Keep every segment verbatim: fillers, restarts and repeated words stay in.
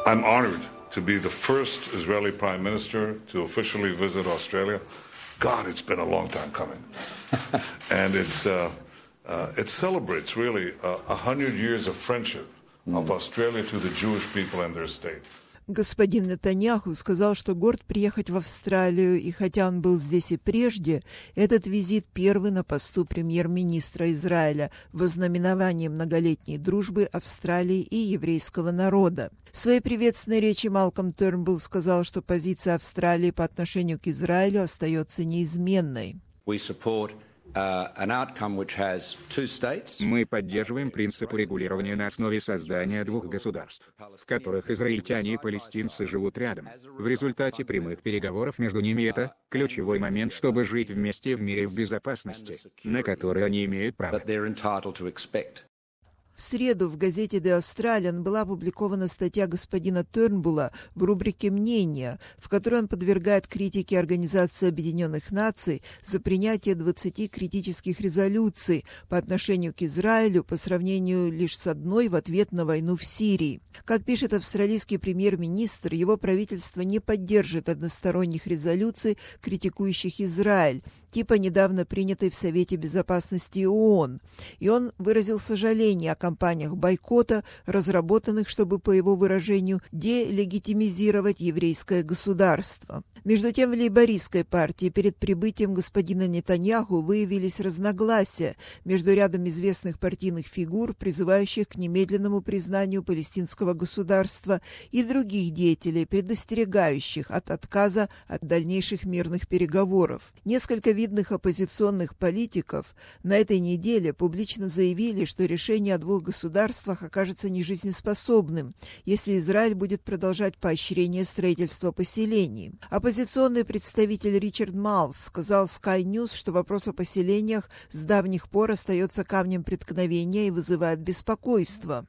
I'm honored to be the first Israeli prime minister to officially visit Australia. God, it's been a long time coming. And it's, uh, uh, it celebrates really a hundred years of friendship of Australia to the Jewish people and their state. Господин Нетаньяху сказал, что горд приехать в Австралию, и хотя он был здесь и прежде, этот визит первый на посту премьер-министра Израиля в ознаменовании многолетней дружбы Австралии и еврейского народа. В своей приветственной речи Малкольм Тернбулл сказал, что позиция Австралии по отношению к Израилю остается неизменной. Мы поддерживаем принцип урегулирования на основе создания двух государств, в которых израильтяне и палестинцы живут рядом. В результате прямых переговоров между ними это ключевой момент, чтобы жить вместе в мире в безопасности, на который они имеют право. В среду в газете The Australian была опубликована статья господина Тернбулла в рубрике «Мнения», в которой он подвергает критике Организации Объединенных Наций за принятие двадцати критических резолюций по отношению к Израилю по сравнению лишь с одной в ответ на войну в Сирии. Как пишет австралийский премьер-министр, его правительство не поддержит односторонних резолюций, критикующих Израиль, типа недавно принятой в Совете Безопасности ООН. И он выразил сожаление о кампаниях бойкота, разработанных, чтобы, по его выражению, делегитимизировать еврейское государство. Между тем, в лейбористской партии перед прибытием господина Нетаньяху выявились разногласия между рядом известных партийных фигур, призывающих к немедленному признанию палестинского государства, и других деятелей, предостерегающих от отказа от дальнейших мирных переговоров. Несколько видных оппозиционных политиков на этой неделе публично заявили, что решение о двух государствах окажется нежизнеспособным, если Израиль будет продолжать поощрение строительства поселений. Оппозиционный представитель Ричард Малс сказал Sky News, что вопрос о поселениях с давних пор остается камнем преткновения и вызывает беспокойство.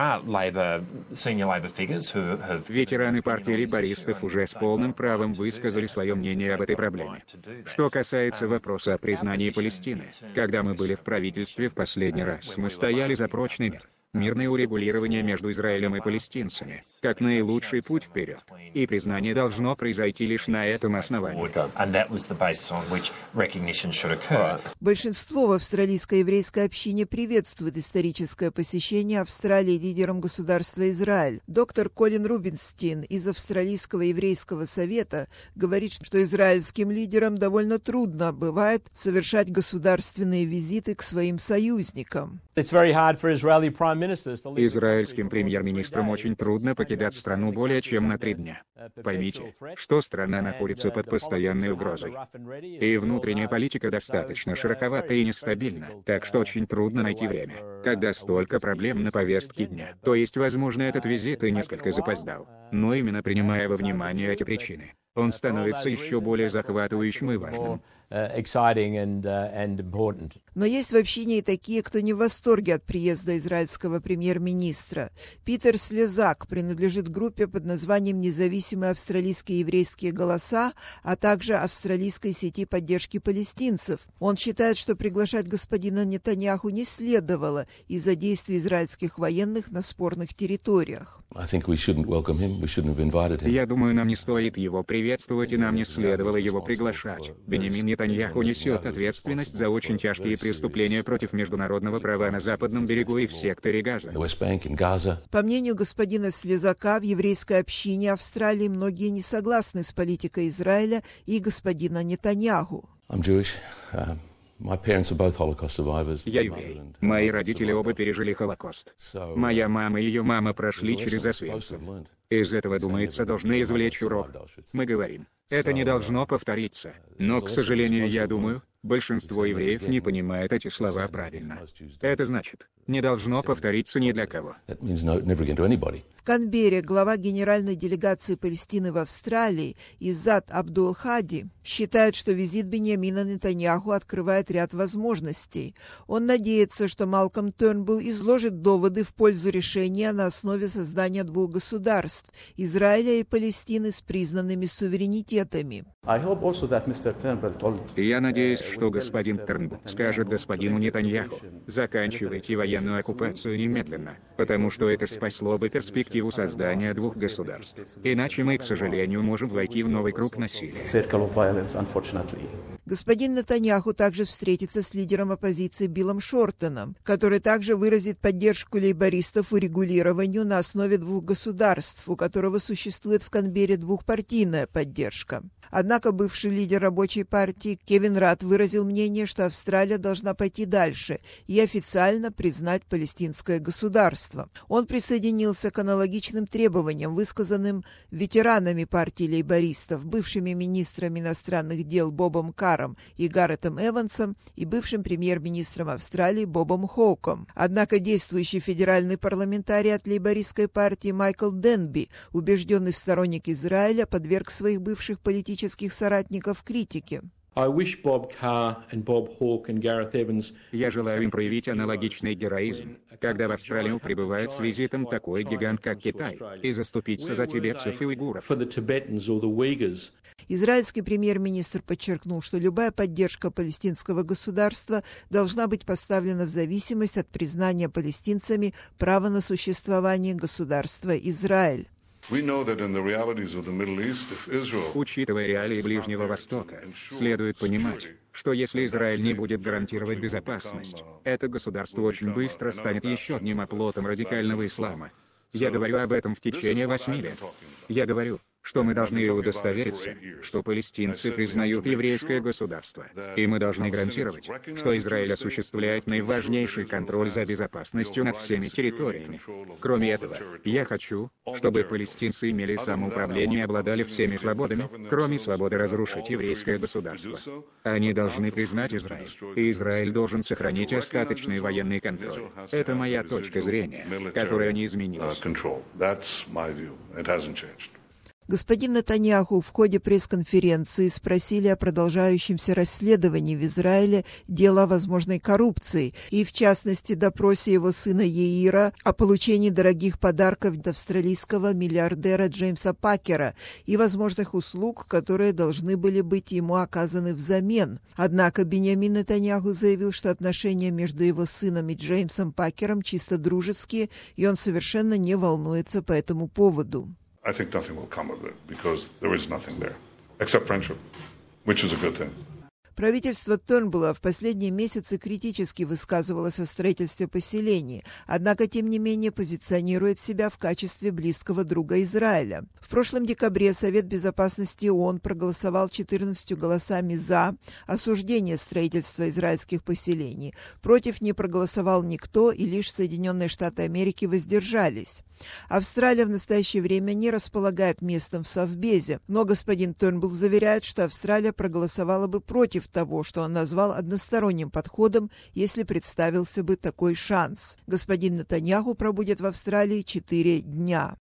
Ветераны партии лейбористов уже с полным правом высказали свое мнение об этой проблеме. Что касается вопроса о признании Палестины, когда мы были в правительстве в последний раз, мы стояли за прочный мир. Мирное урегулирование между Израилем и палестинцами, как наилучший путь вперед. И признание должно произойти лишь на этом основании. Большинство в австралийской еврейской общине приветствует историческое посещение Австралии лидером государства Израиль. Доктор Колин Рубинстин из Австралийского еврейского совета говорит, что израильским лидерам довольно трудно бывает совершать государственные визиты к своим союзникам. Израильским премьер-министрам очень трудно покидать страну более чем на три дня. Поймите, что страна находится под постоянной угрозой. И внутренняя политика достаточно широковата и нестабильна, так что очень трудно найти время, когда столько проблем на повестке дня. То есть, возможно, этот визит и несколько запоздал. Но именно принимая во внимание эти причины, он становится еще более захватывающим и важным. Но есть в общине и такие, кто не в восторге от приезда израильского премьер-министра. Питер Слезак принадлежит группе под названием «Независимые австралийские еврейские голоса», а также австралийской сети поддержки палестинцев. Он считает, что приглашать господина Нетаньяху не следовало из-за действий израильских военных на спорных территориях. Я думаю, нам не стоит его приветствовать, и нам не следовало его приглашать. Беньямин Нетаньяху несет ответственность за очень тяжкие преступления против международного права на Западном берегу и в секторе Газа. По мнению господина Слезака, в еврейской общине Австралии многие не согласны с политикой Израиля и господина Нетаньяху. Я еврей. Мои родители оба пережили Холокост. Моя мама и ее мама прошли через Освенцим. Из этого, думается, должны извлечь урок. Мы говорим, это не должно повториться. Но, к сожалению, я думаю, большинство евреев не понимает эти слова правильно. Это значит, не должно повториться ни для кого. В Канберре глава генеральной делегации Палестины в Австралии Иззат Абдул-Хади считает, что визит Беньямина Нетаньяху открывает ряд возможностей. Он надеется, что Малкольм Тернбулл изложит доводы в пользу решения на основе создания двух государств – Израиля и Палестины с признанными суверенитетами. Я надеюсь, что господин Тернбулл скажет господину Нетаньяху: заканчивайте военную оккупацию немедленно, потому что это спасло бы перспективу создания двух государств. Иначе мы, к сожалению, можем войти в новый круг насилия. Господин Нетаньяху также встретится с лидером оппозиции Биллом Шортоном, который также выразит поддержку лейбористов урегулированию на основе двух государств, у которого существует в Канберре двухпартийная поддержка. Однако бывший лидер рабочей партии Кевин Радд выразил мнение, что Австралия должна пойти дальше и официально признать палестинское государство. Он присоединился к аналогичным требованиям, высказанным ветеранами партии лейбористов, бывшими министрами иностранных дел Бобом Карром и Гарретом Эвансом и бывшим премьер-министром Австралии Бобом Хоуком. Однако действующий федеральный парламентарий от лейбористской партии Майкл Денби, убежденный сторонник Израиля, подверг своих бывших политических соратников критике. Я желаю им проявить аналогичный героизм, когда в Австралию прибывает с визитом такой гигант, как Китай, и заступиться за тибетцев и уйгуров. Израильский премьер-министр подчеркнул, что любая поддержка палестинского государства должна быть поставлена в зависимость от признания палестинцами права на существование государства Израиль. Учитывая реалии Ближнего Востока, следует понимать, что если Израиль не будет гарантировать безопасность, это государство очень быстро станет еще одним оплотом радикального ислама. Я говорю об этом в течение восьми лет. Я говорю, что мы должны удостовериться, что палестинцы признают еврейское государство, и мы должны гарантировать, что Израиль осуществляет наиважнейший контроль за безопасностью над всеми территориями. Кроме этого, я хочу, чтобы палестинцы имели самоуправление и обладали всеми свободами, кроме свободы разрушить еврейское государство. Они должны признать Израиль, и Израиль должен сохранить остаточный военный контроль. Это моя точка зрения, которая не изменилась. Господин Нетаньяху в ходе пресс-конференции спросили о продолжающемся расследовании в Израиле дела о возможной коррупции и, в частности, допросе его сына Яира о получении дорогих подарков от австралийского миллиардера Джеймса Пакера и возможных услуг, которые должны были быть ему оказаны взамен. Однако Биньямин Нетаньяху заявил, что отношения между его сыном и Джеймсом Пакером чисто дружеские, и он совершенно не волнуется по этому поводу. I think nothing will come of it because there is nothing there except friendship, which is a good thing. Правительство Тернбулла в последние месяцы критически высказывалось о строительстве поселений, однако, тем не менее, позиционирует себя в качестве близкого друга Израиля. В прошлом декабре Совет Безопасности ООН проголосовал четырнадцатью голосами «за» осуждение строительства израильских поселений. Против не проголосовал никто, и лишь Соединенные Штаты Америки воздержались. Австралия в настоящее время не располагает местом в Совбезе, но господин Тернбулл заверяет, что Австралия проголосовала бы против того, что он назвал односторонним подходом, если представился бы такой шанс. Господин Нетаньяху пробудет в Австралии четыре дня.